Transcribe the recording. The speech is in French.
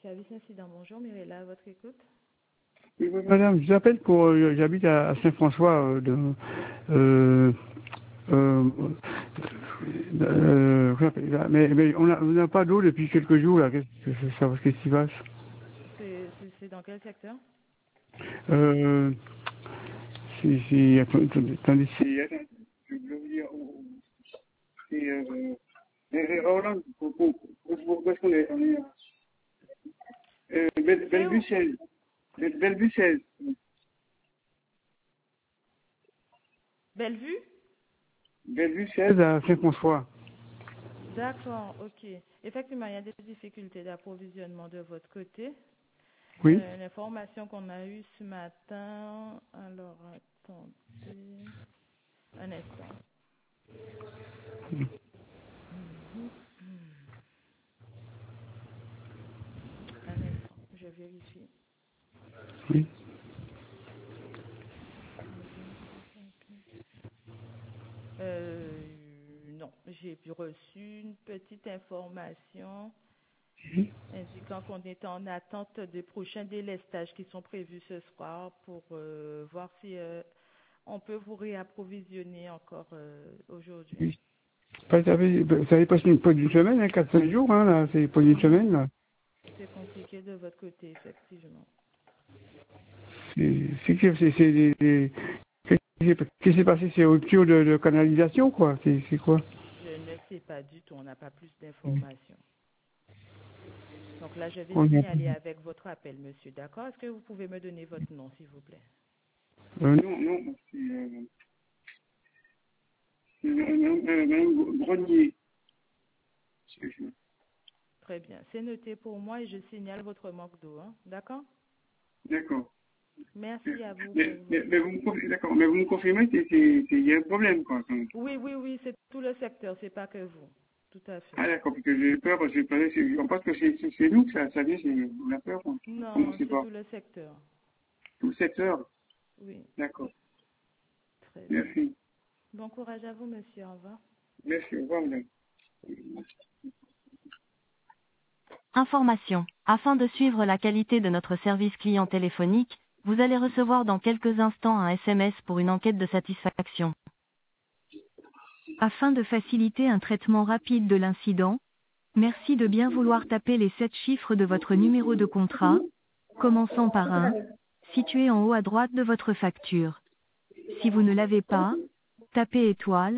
service incident. Bonjour, Mirella, à votre écoute. Oui, madame, je vous appelle pour. J'habite à Saint-François mais on n'a pas d'eau depuis quelques jours là. Qu'est-ce qui se passe? C'est dans quel secteur? Attendez, je vais vous dire. C'est Roland, pourquoi est-ce qu'on est Bellevue 16. Bellevue 16. Bellevue? Bellevue 16 à Saint-François. D'accord, ok. Effectivement, il y a des difficultés d'approvisionnement de votre côté. Oui. L'information qu'on a eue ce matin, alors attendez un instant. Un instant, je vérifie. Oui. Non, j'ai reçu une petite information indiquant qu'on est en attente des prochains délestages qui sont prévus ce soir pour voir si on peut vous réapprovisionner encore aujourd'hui. Oui. Ça avait passé pas d'une semaine, 4-5 jours, hein, là, c'est pas d'une semaine, là. C'est compliqué de votre côté, effectivement. Qu'est-ce qui s'est passé? C'est rupture de canalisation, quoi. C'est quoi? Je ne sais pas du tout, on n'a pas plus d'informations. Donc là, je vais signaler avec votre appel, monsieur. D'accord? Est-ce que vous pouvez me donner votre nom, s'il vous plaît? Non, c'est Madame Grenier. Très bien. C'est noté pour moi et je signale votre manque d'eau. Hein? D'accord? D'accord. Merci à vous. Mais vous me confirmez qu'il y a un problème, quoi. Oui, c'est tout le secteur, c'est pas que vous. Tout à fait. Ah d'accord, parce que j'ai peur, parce que on pense que c'est nous que ça vient, on a peur. Non, c'est tout le secteur. Tout le secteur? Oui. D'accord. Très bien. Merci. Bon courage à vous, monsieur. Au revoir. Merci, au revoir, madame. Information. Afin de suivre la qualité de notre service client téléphonique, vous allez recevoir dans quelques instants un SMS pour une enquête de satisfaction. Afin de faciliter un traitement rapide de l'incident, merci de bien vouloir taper les 7 chiffres de votre numéro de contrat, commençant par 1, situé en haut à droite de votre facture. Si vous ne l'avez pas, tapez étoile.